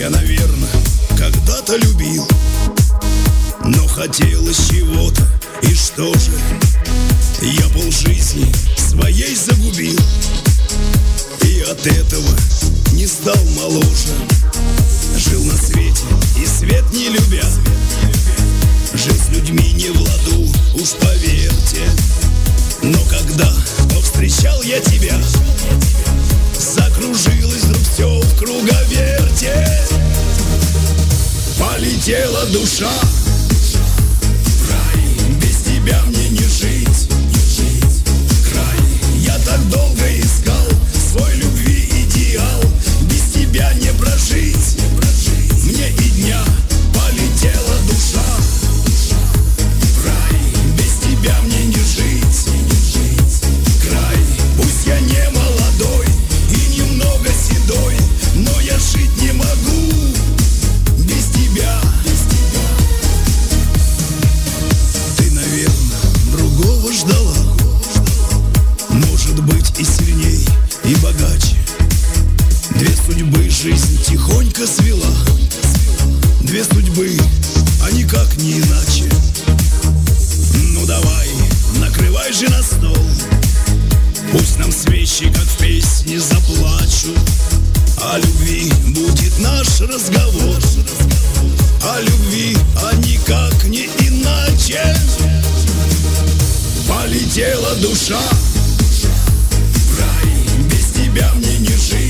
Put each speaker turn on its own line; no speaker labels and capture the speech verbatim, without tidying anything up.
Я, наверное, когда-то любил, но хотелось чего-то, и что же? Я полжизни своей загубил, и от этого не стал моложе. Жил на свете и свет не любя, жил с людьми не в ладу, уж поверьте. Но когда повстречал я тебя, закружилось вдруг все в круговерте. Полетела душа в рай, без тебя мне не жить. Край, я так долго искал свой любви идеал, без тебя не прожить мне и дня. Полетела душа в рай, без тебя мне не жить. Край, пусть я не молодой и немного седой, но я жить не могу без тебя. Ты, наверное, другого ждала, может быть и сильней, и богаче. Две судьбы жизнь тихонько свела, две судьбы, а никак не иначе. Ну давай, накрывай же на стол, пусть нам свечи, как в песне, заплачут. О любви будет наш разговор, о любви, а никак не иначе. Полетела душа в рай, без тебя мне не жить.